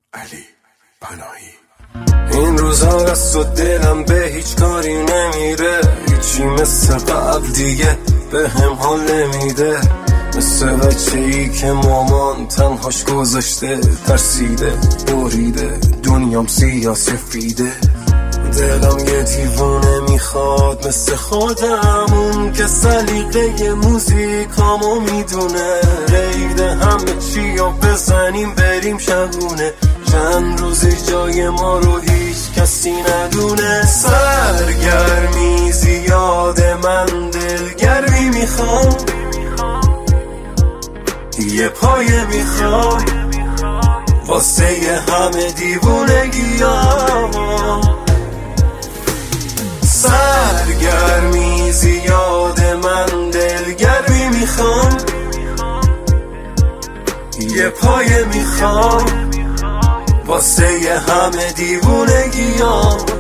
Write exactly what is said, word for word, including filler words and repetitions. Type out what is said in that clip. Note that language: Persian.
علی پناهی. این روزا دست و دلم به هیچ کاری نمیره، هیچی مثل قبل دیگه به هم حال نمیده، مثل بچه ای که مامان تنهاش گذاشته، ترسیده بریده دنیام سیاه سفیده. دلم یه دیوونه میخواد مثل خودم، اون که سلیقه موزیکامو میدونه، ریده همه چی رو بزنیم بریم شبونه، چند روزی جای ما رو هیچ کسی ندونه. سرگرمی زیاده من دلگرمی میخوام، یه پایه میخوام واسه یه همه دیوونگیام. سرگرمی زیاده من دلگرمی میخوام، یه پایه میخوام واسه یه همه دیوونگیام.